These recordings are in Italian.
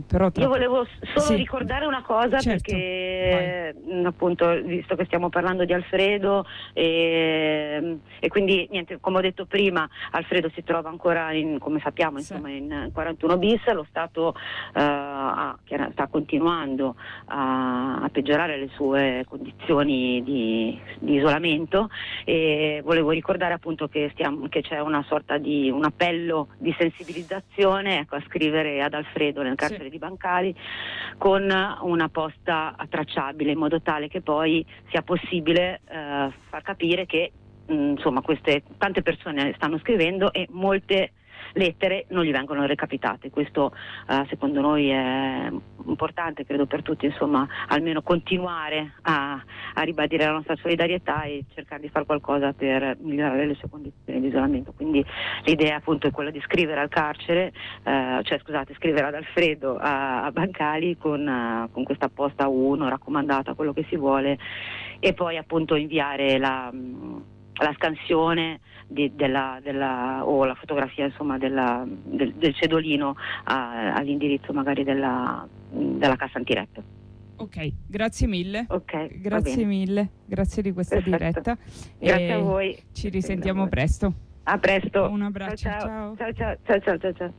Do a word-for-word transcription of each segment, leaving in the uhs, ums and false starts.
eh, però tra... Io volevo solo sì. ricordare una cosa, certo. perché mh, appunto, visto che stiamo parlando di Alfredo e, e quindi niente, come ho detto prima, Alfredo si trova ancora in, come sappiamo, sì. insomma, in quarantuno bis, lo Stato eh, ha, sta continuando a, a peggiorare le sue condizioni di, di isolamento, e volevo ricordare appunto che, stiamo, che c'è una sorta di un appello di sensibilizzazione, ecco, a scrivere ad Alfredo nel carcere sì. di Bancali, con una posta tracciabile, in modo tale che poi sia possibile eh, far capire che mh, insomma queste tante persone stanno scrivendo e molte lettere non gli vengono recapitate. Questo eh, secondo noi è importante, credo per tutti, insomma, almeno continuare a, a ribadire la nostra solidarietà e cercare di fare qualcosa per migliorare le sue condizioni di isolamento. Quindi l'idea appunto è quella di scrivere al carcere, eh, cioè scusate, scrivere ad Alfredo a, a Bancali con, uh, con questa posta uno raccomandata, quello che si vuole, e poi appunto inviare la, la scansione di, della, della, o la fotografia, insomma, della, del, del cedolino a, all'indirizzo magari della, della cassa antirep. Ok, grazie mille. Ok, grazie mille, grazie di questa Perfetto. diretta. Grazie e a voi. Ci risentiamo presto. A presto. Un abbraccio, ciao. ciao. Ciao ciao ciao ciao ciao. ciao.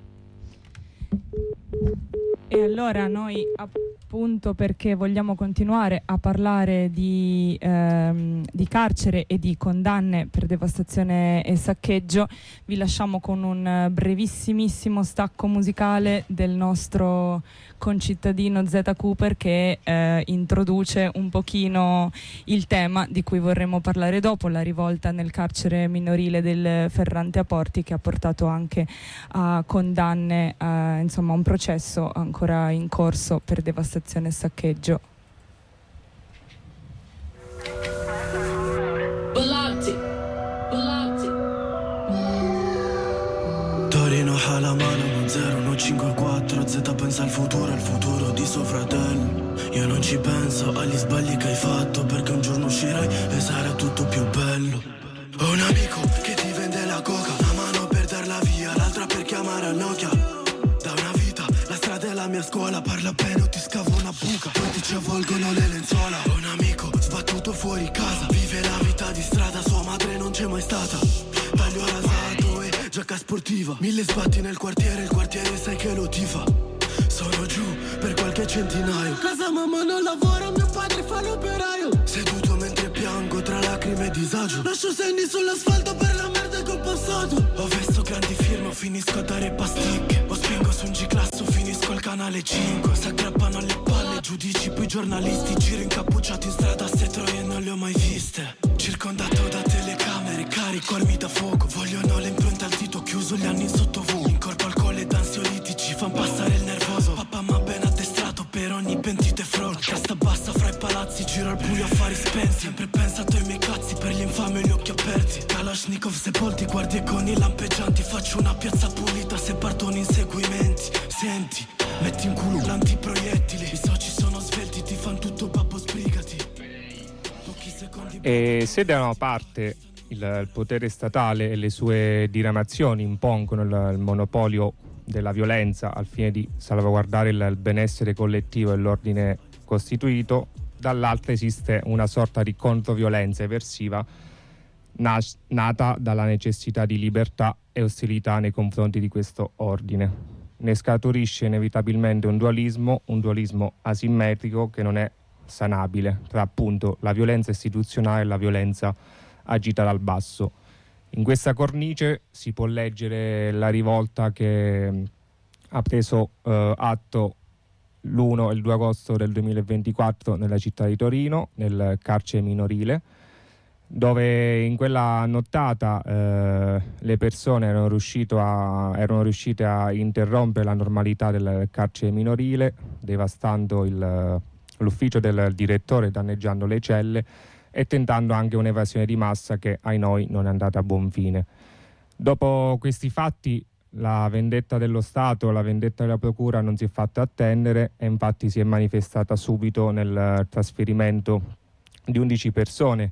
E allora noi, appunto, perché vogliamo continuare a parlare di, ehm, di carcere e di condanne per devastazione e saccheggio, vi lasciamo con un brevissimissimo stacco musicale del nostro concittadino Zeta Cooper, che eh, introduce un pochino il tema di cui vorremmo parlare dopo, la rivolta nel carcere minorile del Ferrante a Porti, che ha portato anche a condanne, a, insomma, un processo ancora in corso per devastazione e saccheggio. Torino Halamana zero uno cinque quattro, Z pensa al futuro, al futuro di suo fratello. Io non ci penso agli sbagli che hai fatto, perché un giorno uscirai e sarà tutto più bello. Ho un amico che ti vende la coca, una mano per darla via, l'altra per chiamare al Nokia. Da una vita la strada è la mia scuola, parla bene o ti scavo una buca, poi ti ci avvolgono le lenzuola. Ho un amico sbattuto fuori casa, vive la vita di strada, sua madre non c'è mai stata. Taglio rasato e giacca sportiva, mille sbatti nel quartiere, il quartiere sai che lo tifa. Sono giù per qualche centinaio, casa mamma non lavora, mio padre fa l'operaio. Seduto mentre piango tra lacrime e disagio, lascio segni sull'asfalto per la merda che ho passato. Ho visto grandi firme, finisco a dare pasticche, o spingo su un G-Class o finisco al canale cinque. Si aggrappano alle palle giudici, poi giornalisti, giro incappucciato in strada, se troie non le ho mai viste. Circondato da telecamere, carico armi da fuoco, vogliono le impronte al dito, chiuso gli anni in sottovuoto. In corpo alcol ed ansiolitici, fan passare il nervoso. Papà m'ha ben addestrato per ogni pentite front. Testa bassa fra i palazzi, giro al buio affari spensi. Sempre pensato ai miei cazzi, per gli infami ho gli occhi aperti. Kalashnikov sepolti, guardie con i lampeggianti. Faccio una piazza pulita se partono inseguimenti. Senti, metti in culo l'antiproiettili, i soci sono svelti, ti fan tutto babbo, sbrigati. E se da una parte il, il potere statale e le sue diramazioni impongono il, il monopolio della violenza al fine di salvaguardare il, il benessere collettivo e l'ordine costituito, dall'altra esiste una sorta di controviolenza eversiva nas- nata dalla necessità di libertà e ostilità nei confronti di questo ordine. Ne scaturisce inevitabilmente un dualismo, un dualismo asimmetrico che non è sanabile, tra appunto la violenza istituzionale e la violenza agita dal basso. In questa cornice si può leggere la rivolta che ha preso eh, atto l'primo e il due agosto del duemilaventiquattro nella città di Torino, nel carcere minorile, dove in quella nottata eh, le persone erano, riuscito a, erano riuscite a interrompere la normalità del carcere minorile, devastando il, l'ufficio del direttore, danneggiando le celle e tentando anche un'evasione di massa che ai noi non è andata a buon fine. Dopo questi fatti la vendetta dello Stato, la vendetta della Procura non si è fatta attendere e infatti si è manifestata subito nel trasferimento di undici persone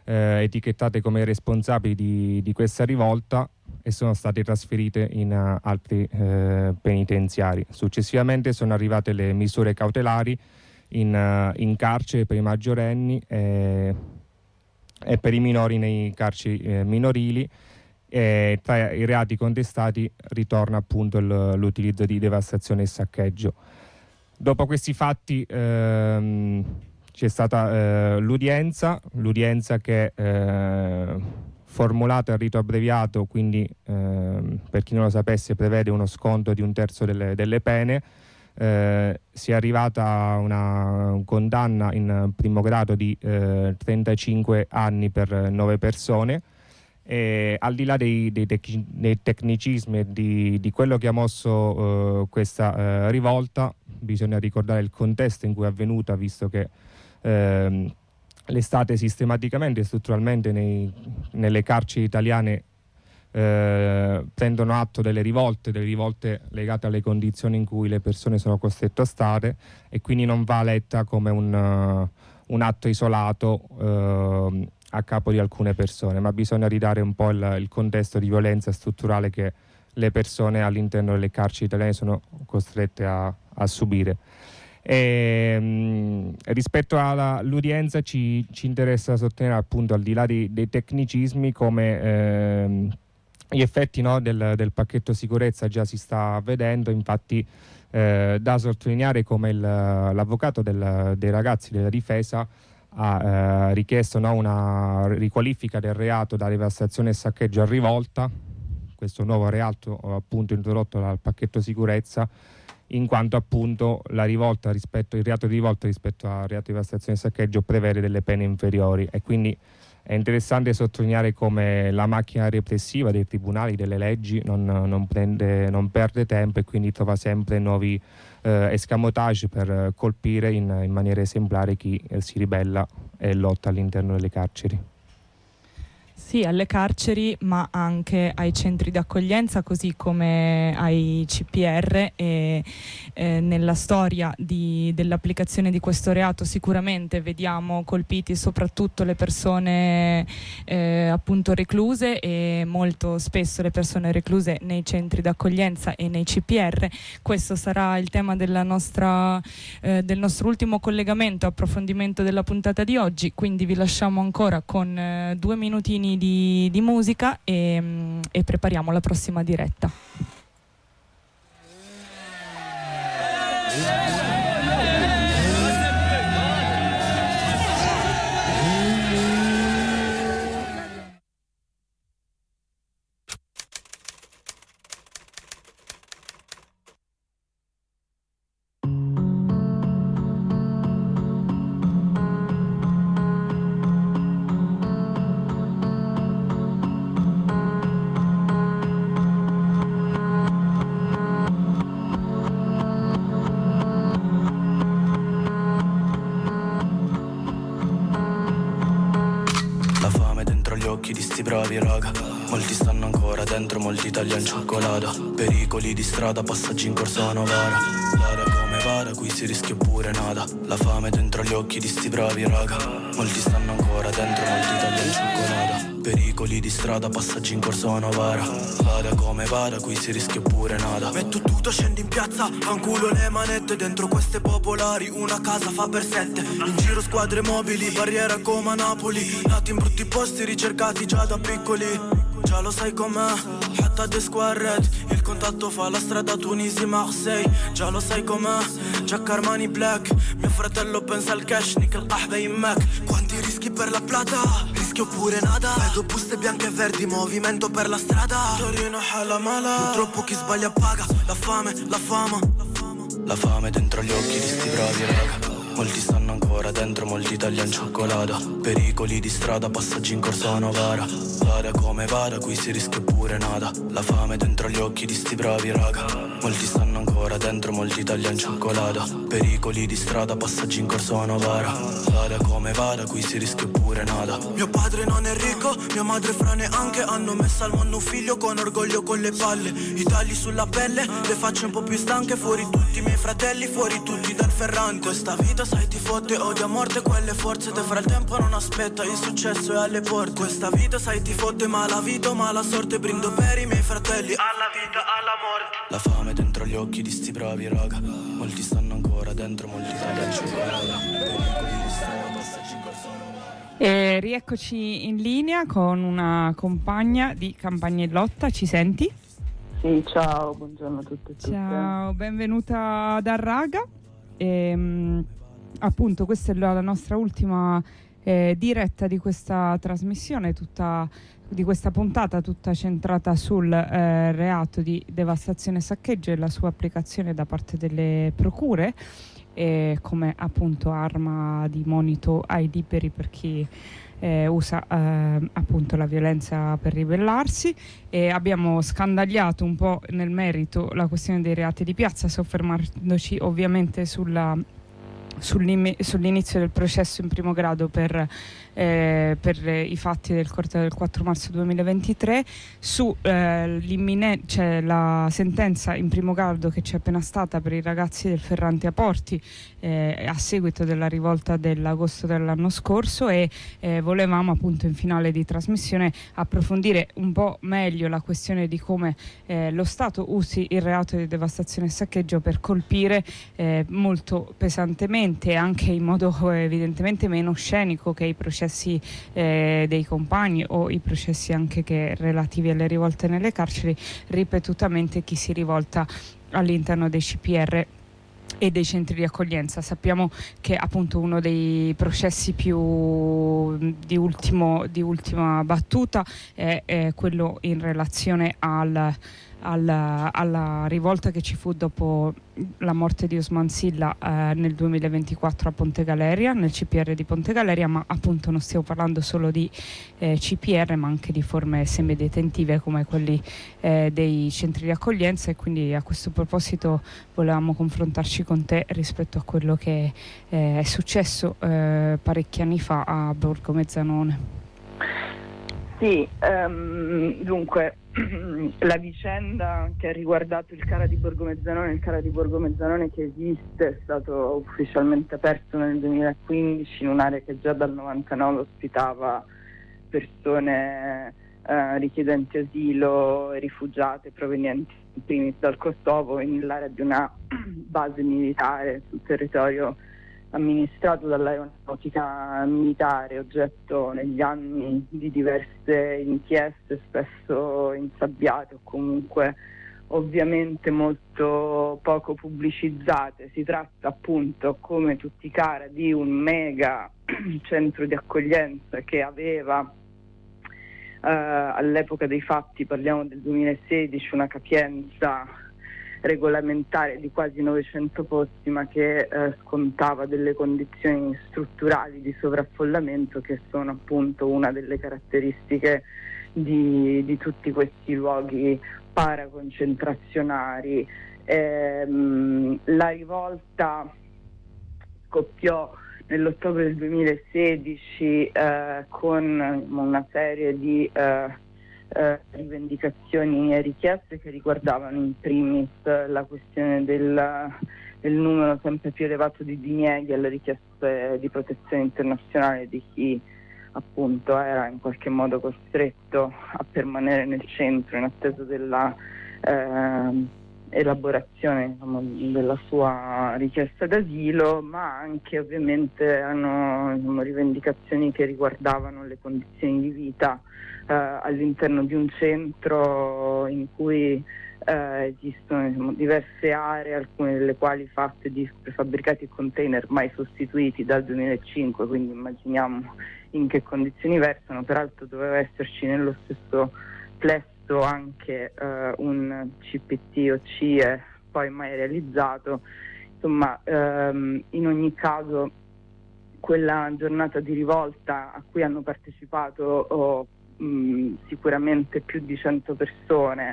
eh, etichettate come responsabili di, di questa rivolta e sono state trasferite in uh, altri uh, penitenziari. Successivamente sono arrivate le misure cautelari in, uh, in carcere per i maggiorenni e, e per i minori nei carceri eh, minorili. E tra i reati contestati ritorna appunto il, l'utilizzo di devastazione e saccheggio. Dopo questi fatti ehm, c'è stata eh, l'udienza, l'udienza che eh, formulata a rito abbreviato, quindi ehm, per chi non lo sapesse prevede uno sconto di un terzo delle, delle pene. Eh, si è arrivata a una condanna in primo grado di eh, trentacinque anni per nove persone. E al di là dei, dei, tec- dei tecnicismi e di, di quello che ha mosso uh, questa uh, rivolta, bisogna ricordare il contesto in cui è avvenuta, visto che uh, l'estate sistematicamente e strutturalmente nei, nelle carceri italiane uh, prendono atto delle rivolte, delle rivolte legate alle condizioni in cui le persone sono costrette a stare, e quindi non va letta come un, uh, un atto isolato uh, a capo di alcune persone, ma bisogna ridare un po' il, il contesto di violenza strutturale che le persone all'interno delle carceri italiane sono costrette a, a subire. E, mh, rispetto all'udienza ci, ci interessa sottolineare, appunto, al di là dei, dei tecnicismi, come ehm, gli effetti, no, del, del pacchetto sicurezza già si sta vedendo. Infatti eh, da sottolineare come il, l'avvocato del, dei ragazzi della difesa ha eh, richiesto, no, una riqualifica del reato da devastazione e saccheggio a rivolta, questo nuovo reato appunto introdotto dal pacchetto sicurezza, in quanto appunto la rivolta rispetto il reato di rivolta rispetto al reato di devastazione e saccheggio prevede delle pene inferiori, e quindi è interessante sottolineare come la macchina repressiva dei tribunali, delle leggi, non, non, prende, non perde tempo, e quindi trova sempre nuovi eh, escamotage per colpire in, in maniera esemplare chi eh, si ribella e lotta all'interno delle carceri. Sì, alle carceri, ma anche ai centri di accoglienza, così come ai C P R, e eh, nella storia di, dell'applicazione di questo reato sicuramente vediamo colpiti soprattutto le persone eh, appunto recluse, e molto spesso le persone recluse nei centri d'accoglienza e nei C P R. Questo sarà il tema della nostra, eh, del nostro ultimo collegamento, approfondimento della puntata di oggi, quindi vi lasciamo ancora con eh, due minutini Di, di musica e, e prepariamo la prossima diretta. Bravi raga, molti stanno ancora dentro, molti tagliano cioccolata. Pericoli di strada, passaggi in corso a Novara. Vada come vada, qui si rischia pure nada. La fame dentro gli occhi di sti bravi raga, molti stanno ancora dentro, molti tagliano cioccolata. Pericoli di strada, passaggi in corso a Novara. Vada come vada, qui si rischia pure nada. Metto tutto, scendi in piazza, fanculo le manette. Dentro queste popolari una casa fa per sette. In giro squadre mobili, barriera come a Napoli. Nati in brutti posti, ricercati già da piccoli. Già lo sai com'è, hatta de squarret. Il contatto fa la strada Tunisi-Marseille. Già lo sai com'è, Jack Armani Black. Mio fratello pensa al cash, nickel qahba in Mac. Quanti rischi per la plata, rischio pure nada. Vedo buste bianche e verdi, movimento per la strada. Torino hala mala, purtroppo chi sbaglia paga. La fame, la fama, la fame dentro gli occhi di sti bravi raga. Molti stanno ancora dentro, molti tagliano cioccolata. Pericoli di strada, passaggi in corso a Novara. Vada come vada, qui si rischia pure nada. La fame dentro gli occhi di sti bravi raga. Molti stanno ancora ancora dentro molti tagli in cioccolata. Pericoli di strada, passaggi in corso a Novara. Vada come vada, qui si rischia pure nada. Mio padre non è ricco, mia madre fra neanche. Hanno messo al mondo un figlio con orgoglio con le palle. I tagli sulla pelle, le facce un po' più stanche. Fuori tutti i miei fratelli, fuori tutti dal ferrante. Questa vita sai ti fotte, odia a morte quelle forze. Te fra il tempo non aspetta, il successo è alle porte. Questa vita sai ti fotte, ma la vita o mala sorte. Brindo per i miei fratelli, alla vita, alla morte. La fame dentro gli occhi di sti bravi raga. Molti stanno ancora dentro, molti tagliano cioccolata. Pericoli di strada, passaggi in corso. E rieccoci in linea con una compagna di Campagnellotta, ci senti? Sì, ciao, buongiorno a tutti e tutte. Ciao, benvenuta da Raga. E, appunto questa è la, la nostra ultima eh, diretta di questa trasmissione, tutta di questa puntata tutta centrata sul eh, reato di devastazione e saccheggio e la sua applicazione da parte delle procure e come appunto arma di monito ai liberi per chi eh, usa eh, appunto la violenza per ribellarsi. E abbiamo scandagliato un po' nel merito la questione dei reati di piazza, soffermandoci ovviamente sulla sull'inizio del processo in primo grado per, eh, per i fatti del corteo del quattro marzo duemilaventitré, su eh, cioè la sentenza in primo grado che c'è appena stata per i ragazzi del Ferrante a Porti eh, a seguito della rivolta dell'agosto dell'anno scorso, e eh, volevamo appunto in finale di trasmissione approfondire un po' meglio la questione di come eh, lo Stato usi il reato di devastazione e saccheggio per colpire eh, molto pesantemente e anche in modo evidentemente meno scenico che i processi eh, dei compagni o i processi anche che relativi alle rivolte nelle carceri, ripetutamente chi si rivolta all'interno dei C P R e dei centri di accoglienza. Sappiamo che appunto uno dei processi più di, ultimo, di ultima battuta è, è quello in relazione al Alla, alla rivolta che ci fu dopo la morte di Osman Silla eh, nel duemilaventiquattro a Ponte Galeria, nel C P R di Ponte Galeria, ma appunto non stiamo parlando solo di eh, C P R ma anche di forme semidetentive come quelli eh, dei centri di accoglienza, e quindi a questo proposito volevamo confrontarci con te rispetto a quello che eh, è successo eh, parecchi anni fa a Borgo Mezzanone. Sì, um, dunque la vicenda che ha riguardato il C A R A di Borgo Mezzanone, il C A R A di Borgo Mezzanone che esiste, è stato ufficialmente aperto nel duemilaquindici in un'area che già dal novantanove ospitava persone eh, richiedenti asilo e rifugiate provenienti in primis dal Kosovo, nell'area di una base militare sul territorio amministrato dall'aeronautica militare, oggetto negli anni di diverse inchieste, spesso insabbiate o comunque ovviamente molto poco pubblicizzate. Si tratta appunto, come tutti i C A R A, di un mega centro di accoglienza che aveva eh, all'epoca dei fatti, parliamo del duemilasedici, una capienza regolamentare di quasi novecento posti, ma che eh, scontava delle condizioni strutturali di sovraffollamento che sono appunto una delle caratteristiche di, di tutti questi luoghi paraconcentrazionari. Ehm, la rivolta scoppiò nell'ottobre del duemilasedici eh, con una serie di eh, Eh, rivendicazioni e richieste che riguardavano in primis la questione del, del numero sempre più elevato di dinieghi alle richieste di protezione internazionale di chi appunto era in qualche modo costretto a permanere nel centro in attesa della eh, elaborazione, diciamo, della sua richiesta d'asilo, ma anche ovviamente hanno, diciamo, rivendicazioni che riguardavano le condizioni di vita eh, all'interno di un centro in cui eh, esistono, diciamo, diverse aree, alcune delle quali fatte di prefabbricati e container mai sostituiti dal duemilacinque, quindi immaginiamo in che condizioni versano. Peraltro doveva esserci nello stesso plesso anche eh, un C P T o C I E poi mai realizzato. Insomma, ehm, in ogni caso quella giornata di rivolta a cui hanno partecipato oh, mh, sicuramente più di cento persone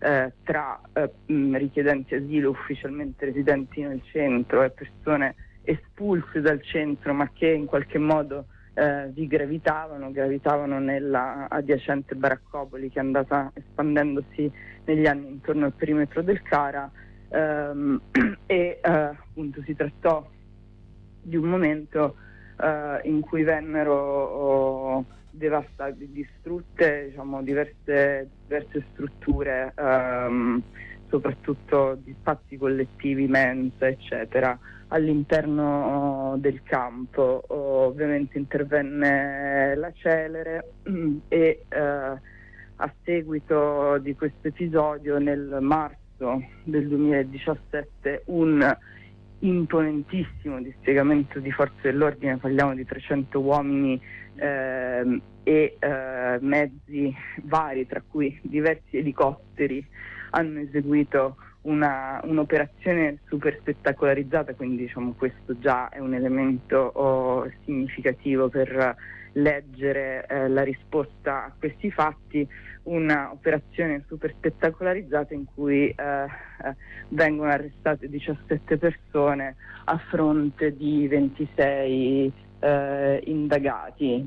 eh, tra eh, mh, richiedenti asilo ufficialmente residenti nel centro e persone espulse dal centro ma che in qualche modo eh, vi gravitavano, gravitavano nella adiacente baraccopoli che è andata espandendosi negli anni intorno al perimetro del Cara, ehm, e eh, appunto si trattò di un momento eh, in cui vennero oh, devastate, distrutte, diciamo, diverse, diverse strutture, ehm, soprattutto di spazi collettivi, mense, eccetera, all'interno del campo. Ovviamente intervenne la Celere e eh, a seguito di questo episodio nel marzo del duemiladiciassette un imponentissimo dispiegamento di forze dell'ordine, parliamo di trecento uomini eh, e eh, mezzi vari, tra cui diversi elicotteri, hanno eseguito una, un'operazione super spettacolarizzata, quindi diciamo questo già è un elemento oh, significativo per leggere eh, la risposta a questi fatti, una operazione super spettacolarizzata in cui eh, eh, vengono arrestate diciassette persone a fronte di ventisei eh, indagati.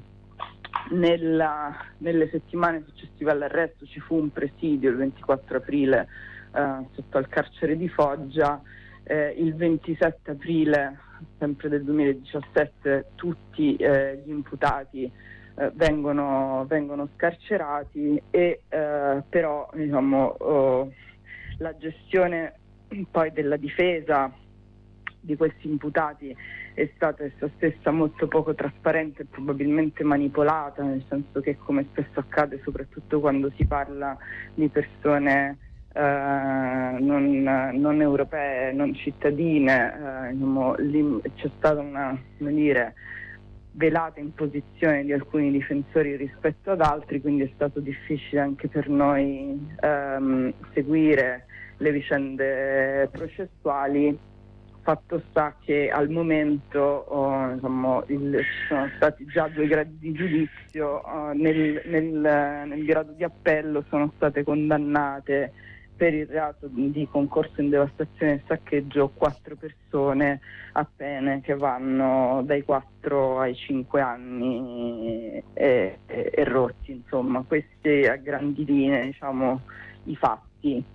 Nella, nelle settimane successive all'arresto ci fu un presidio il ventiquattro aprile eh, sotto al carcere di Foggia, eh, il ventisette aprile sempre del duemiladiciassette tutti eh, gli imputati eh, vengono, vengono scarcerati e eh, però diciamo oh, la gestione poi della difesa di questi imputati è stata essa stessa molto poco trasparente e probabilmente manipolata, nel senso che, come spesso accade soprattutto quando si parla di persone eh, non, non europee, non cittadine, eh, diciamo, lì c'è stata una, come dire, velata imposizione di alcuni difensori rispetto ad altri, quindi è stato difficile anche per noi ehm, seguire le vicende processuali. Fatto sta che al momento oh, diciamo, il, ci sono stati già due gradi di giudizio, oh, nel, nel, nel grado di appello sono state condannate per il reato di concorso in devastazione e saccheggio quattro persone a pene che vanno dai quattro ai cinque anni e, e, e rotti. Insomma, questi a grandi linee, diciamo, i fatti.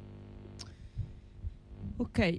Ok,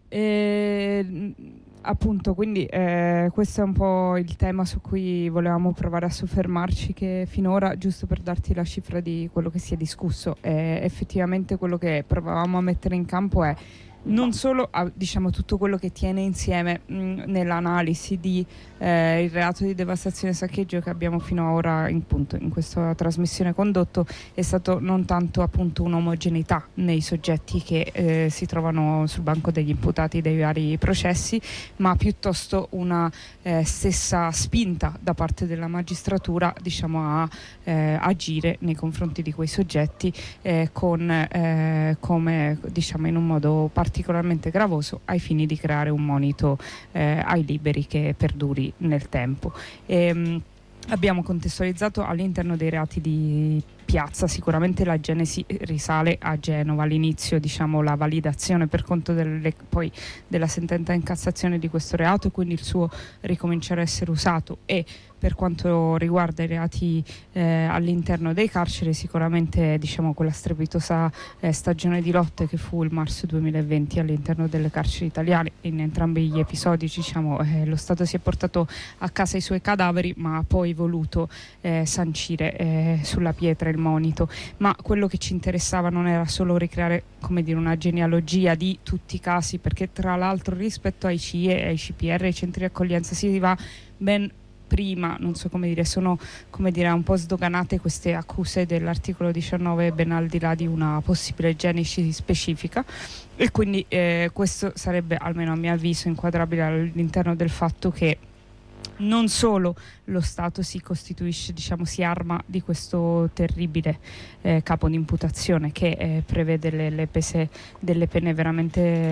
eh, appunto, quindi eh, questo è un po' il tema su cui volevamo provare a soffermarci, che finora, giusto per darti la cifra di quello che si è discusso, eh, effettivamente quello che provavamo a mettere in campo è non solo a, diciamo, tutto quello che tiene insieme mh, nell'analisi di eh, il reato di devastazione e saccheggio che abbiamo fino ad ora in, punto, in questa trasmissione condotto, è stato non tanto appunto un'omogeneità nei soggetti che eh, si trovano sul banco degli imputati dei vari processi, ma piuttosto una eh, stessa spinta da parte della magistratura, diciamo, a eh, agire nei confronti di quei soggetti eh, con eh, come, diciamo, in un modo particolare particolarmente gravoso ai fini di creare un monito eh, ai liberi che perduri nel tempo. E, mh, abbiamo contestualizzato all'interno dei reati di piazza, sicuramente la genesi risale a Genova, all'inizio, diciamo, la validazione per conto delle, poi della sentenza in Cassazione di questo reato e quindi il suo ricominciare a essere usato, e per quanto riguarda i reati eh, all'interno dei carceri, sicuramente, diciamo, quella strepitosa eh, stagione di lotte che fu il marzo duemilaventi all'interno delle carceri italiane. In entrambi gli episodi, diciamo, eh, lo Stato si è portato a casa i suoi cadaveri, ma ha poi voluto eh, sancire eh, sulla pietra il monito. Ma quello che ci interessava non era solo ricreare, come dire, una genealogia di tutti i casi, perché tra l'altro rispetto ai C I E, ai C P R, ai centri di accoglienza, si va ben prima, non so come dire, sono, come dire, un po' sdoganate queste accuse dell'articolo diciannove, ben al di là di una possibile genesi specifica, e quindi eh, questo sarebbe, almeno a mio avviso, inquadrabile all'interno del fatto che non solo lo Stato si costituisce, diciamo, si arma di questo terribile eh, capo di imputazione che eh, prevede le, le pese, delle pene veramente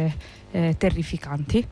eh, terrificanti,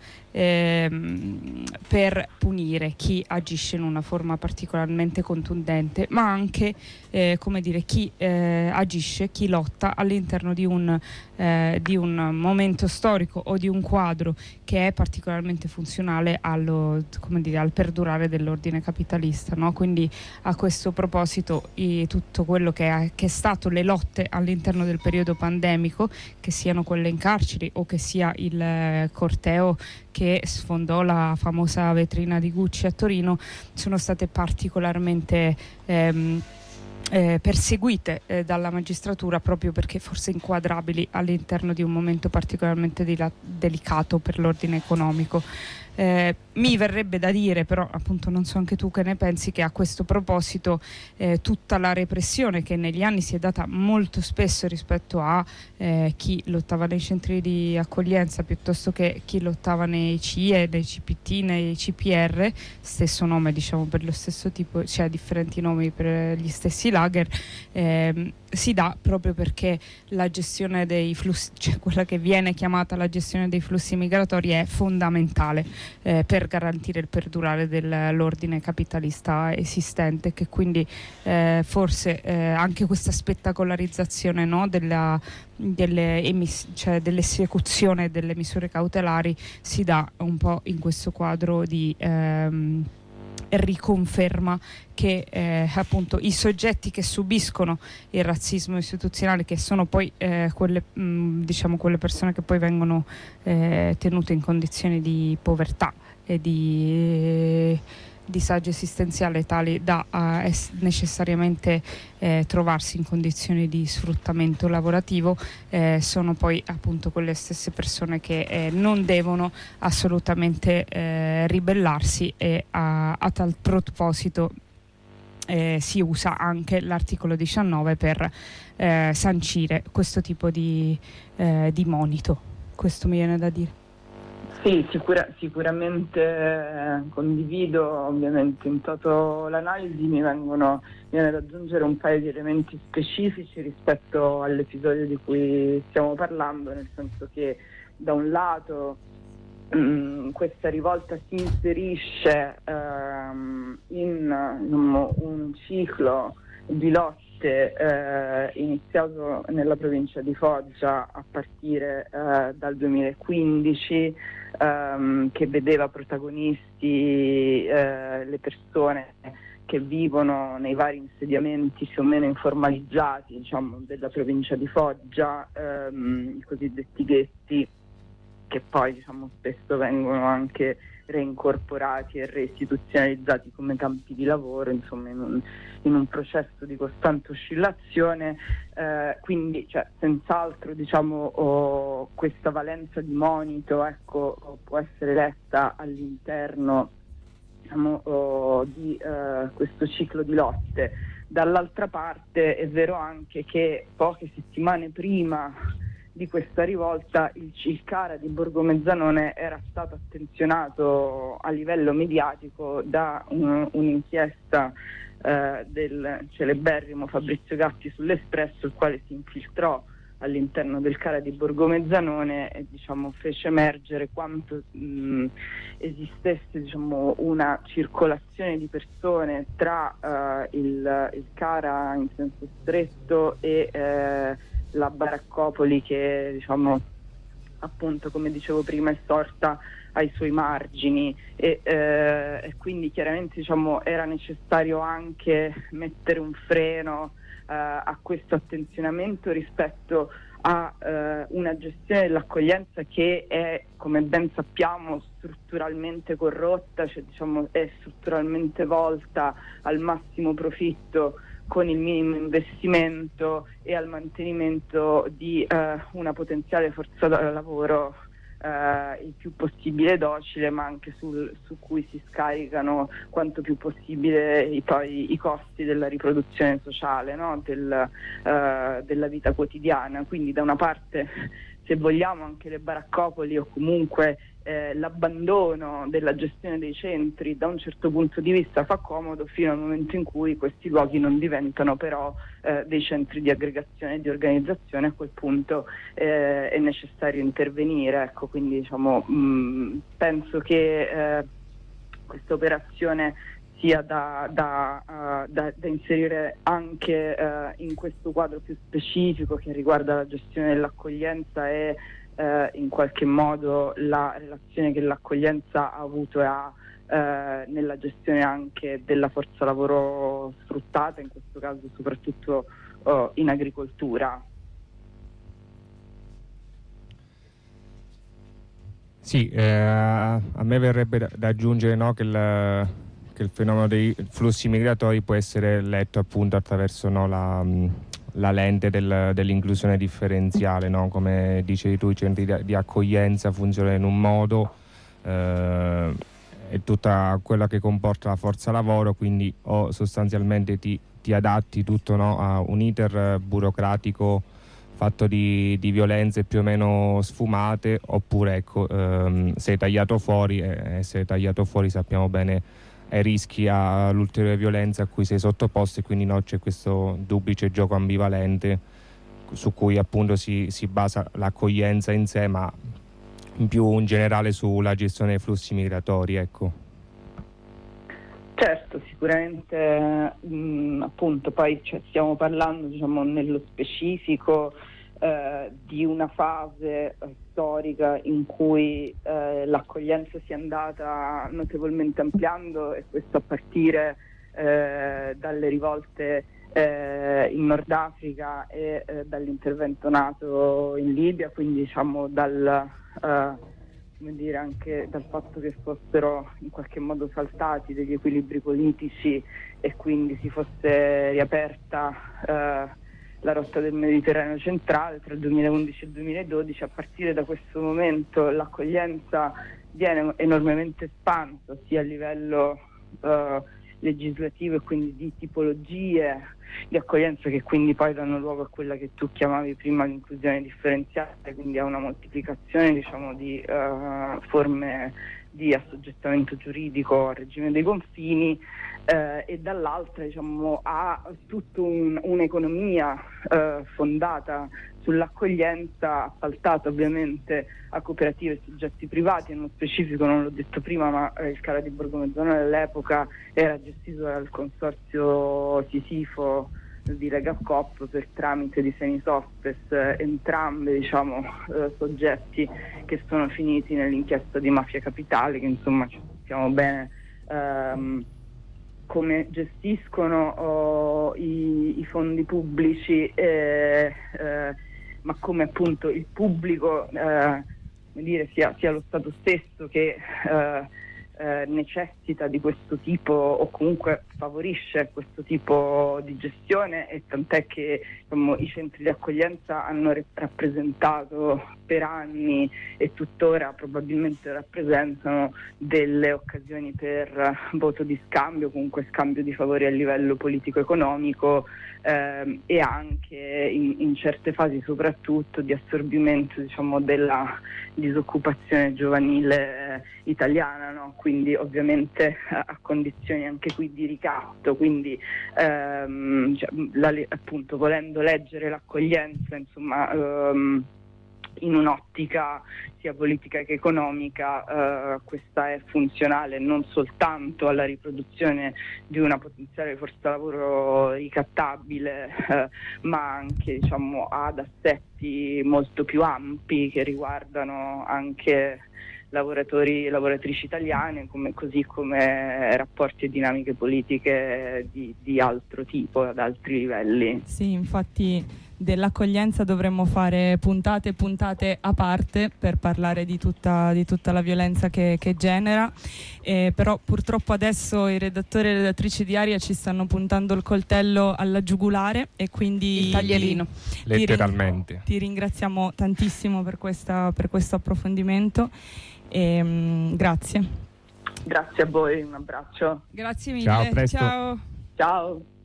ehm, per punire chi agisce in una forma particolarmente contundente, ma anche eh, come dire, chi eh, agisce, chi lotta all'interno di un, eh, di un momento storico o di un quadro che è particolarmente funzionale allo, come dire, al perdurare dell'ordine capitalista, no? Quindi a questo proposito i, tutto quello che è, che è stato le lotte all'interno del periodo pandemico, che siano quelle in carceri o che sia il eh, corteo che sfondò la famosa vetrina di Gucci a Torino, sono state particolarmente ehm, eh, perseguite eh, dalla magistratura, proprio perché forse inquadrabili all'interno di un momento particolarmente dila- delicato per l'ordine economico. Eh, mi verrebbe da dire, però appunto non so anche tu che ne pensi, che a questo proposito eh, tutta la repressione che negli anni si è data molto spesso rispetto a eh, chi lottava nei centri di accoglienza piuttosto che chi lottava nei C I E, nei C P T, nei C P R, stesso nome diciamo per lo stesso tipo, cioè differenti nomi per gli stessi lager, ehm, si dà proprio perché la gestione dei flussi, cioè quella che viene chiamata la gestione dei flussi migratori, è fondamentale eh, per garantire il perdurare dell'ordine capitalista esistente, che quindi eh, forse eh, anche questa spettacolarizzazione, no, della, delle emiss- cioè dell'esecuzione delle misure cautelari si dà un po' in questo quadro di ehm, riconferma che eh, appunto i soggetti che subiscono il razzismo istituzionale, che sono poi eh, quelle mh, diciamo quelle persone che poi vengono eh, tenute in condizioni di povertà e di eh, disagio esistenziale tali da uh, es- necessariamente eh, trovarsi in condizioni di sfruttamento lavorativo, eh, sono poi appunto quelle stesse persone che eh, non devono assolutamente eh, ribellarsi, e a, a tal proposito eh, si usa anche l'articolo diciannove per eh, sancire questo tipo di, eh, di monito. Questo mi viene da dire. Sì, sicura, sicuramente eh, condivido ovviamente in toto l'analisi. Mi vengono viene da aggiungere un paio di elementi specifici rispetto all'episodio di cui stiamo parlando, nel senso che da un lato mh, questa rivolta si inserisce ehm, in diciamo, un ciclo di lotte Eh, iniziato nella provincia di Foggia a partire eh, dal duemilaquindici, ehm, che vedeva protagonisti eh, le persone che vivono nei vari insediamenti più o meno informalizzati, diciamo, della provincia di Foggia, ehm, i cosiddetti ghetti, che poi diciamo spesso vengono anche reincorporati e reistituzionalizzati come campi di lavoro, insomma in un, in un processo di costante oscillazione, eh, quindi cioè, senz'altro diciamo oh, questa valenza di monito, ecco, può essere letta all'interno diciamo, oh, di eh, questo ciclo di lotte. Dall'altra parte è vero anche che poche settimane prima di questa rivolta il, il CARA di Borgo Mezzanone era stato attenzionato a livello mediatico da un, un'inchiesta eh, del celeberrimo Fabrizio Gatti sull'Espresso, il quale si infiltrò all'interno del CARA di Borgo Mezzanone e diciamo fece emergere quanto mh, esistesse diciamo una circolazione di persone tra uh, il, il CARA in senso stretto e eh, la baraccopoli che diciamo appunto come dicevo prima è sorta ai suoi margini e, eh, e quindi chiaramente diciamo era necessario anche mettere un freno eh, a questo attenzionamento rispetto a eh, una gestione dell'accoglienza che è, come ben sappiamo, strutturalmente corrotta, cioè diciamo è strutturalmente volta al massimo profitto con il minimo investimento e al mantenimento di eh, una potenziale forza lavoro eh, il più possibile docile, ma anche sul, su cui si scaricano quanto più possibile i, poi, i costi della riproduzione sociale, no? Del, eh, della vita quotidiana. Quindi da una parte, se vogliamo, anche le baraccopoli o comunque eh, l'abbandono della gestione dei centri da un certo punto di vista fa comodo fino al momento in cui questi luoghi non diventano però eh, dei centri di aggregazione e di organizzazione. A quel punto eh, è necessario intervenire, ecco, quindi diciamo mh, penso che eh, questa operazione sia da, da, uh, da, da inserire anche uh, in questo quadro più specifico che riguarda la gestione dell'accoglienza e uh, in qualche modo la relazione che l'accoglienza ha avuto e ha uh, nella gestione anche della forza lavoro sfruttata, in questo caso soprattutto uh, in agricoltura. Sì, eh, a me verrebbe da, da aggiungere, no, che il che il fenomeno dei flussi migratori può essere letto appunto attraverso, no, la, la lente del, dell'inclusione differenziale, no? Come dicevi tu, i centri di, di accoglienza funzionano in un modo eh, e tutta quella che comporta la forza lavoro, quindi o sostanzialmente ti, ti adatti tutto, no, a un iter burocratico fatto di, di violenze più o meno sfumate, oppure ecco, ehm, sei tagliato fuori e essere tagliato fuori sappiamo bene e rischi all'ulteriore violenza a cui sei sottoposto, e quindi no, c'è questo duplice gioco ambivalente su cui appunto si, si basa l'accoglienza in sé, ma in più in generale sulla gestione dei flussi migratori, ecco. Certo, sicuramente mh, appunto poi cioè, stiamo parlando diciamo nello specifico eh, di una fase eh, storica in cui eh, l'accoglienza si è andata notevolmente ampliando, e questo a partire eh, dalle rivolte eh, in Nord Africa e eh, dall'intervento NATO in Libia, quindi diciamo dal, eh, come dire, anche dal fatto che fossero in qualche modo saltati degli equilibri politici e quindi si fosse riaperta eh, la rotta del Mediterraneo centrale tra il duemilaundici e il duemiladodici. A partire da questo momento l'accoglienza viene enormemente espansa sia a livello eh, legislativo e quindi di tipologie di accoglienza, che quindi poi danno luogo a quella che tu chiamavi prima l'inclusione differenziata, quindi a una moltiplicazione diciamo di uh, forme di assoggettamento giuridico al regime dei confini, eh, e dall'altra diciamo ha tutta un, un'economia eh, fondata sull'accoglienza, appaltata ovviamente a cooperative e soggetti privati. Nello specifico, non l'ho detto prima, ma eh, il CARA di Borgomezzano all'epoca era gestito dal consorzio Sisifo di Legacoop per tramite di Senisospes, eh, entrambe diciamo eh, soggetti che sono finiti nell'inchiesta di Mafia Capitale, che insomma ci sappiamo bene ehm, come gestiscono oh, i, i fondi pubblici, eh, eh, ma come appunto il pubblico eh, come dire, sia, sia lo Stato stesso che eh, Eh, necessita di questo tipo o comunque favorisce questo tipo di gestione, e tant'è che diciamo, i centri di accoglienza hanno re- rappresentato per anni e tuttora probabilmente rappresentano delle occasioni per voto di scambio, comunque scambio di favori a livello politico-economico, ehm, e anche in, in certe fasi soprattutto di assorbimento diciamo della disoccupazione giovanile eh, italiana, no? Quindi ovviamente a, a condizioni anche qui di ricatto, quindi ehm, cioè, la, appunto volendo leggere l'accoglienza insomma ehm, in un'ottica sia politica che economica, eh, questa è funzionale non soltanto alla riproduzione di una potenziale forza lavoro ricattabile, eh, ma anche diciamo ad assetti molto più ampi che riguardano anche lavoratori e lavoratrici italiane, come, così come rapporti e dinamiche politiche di, di altro tipo, ad altri livelli. Sì, infatti dell'accoglienza dovremmo fare puntate e puntate a parte per parlare di tutta, di tutta la violenza che, che genera, eh, però purtroppo adesso i redattori e le redattrici di Aria ci stanno puntando il coltello alla giugulare, e quindi il taglierino ti, letteralmente ti, ring- ti ringraziamo tantissimo per, questa, per questo approfondimento e, um, grazie Grazie a voi, un abbraccio. Grazie mille. Ciao, presto. Ciao. Ciao.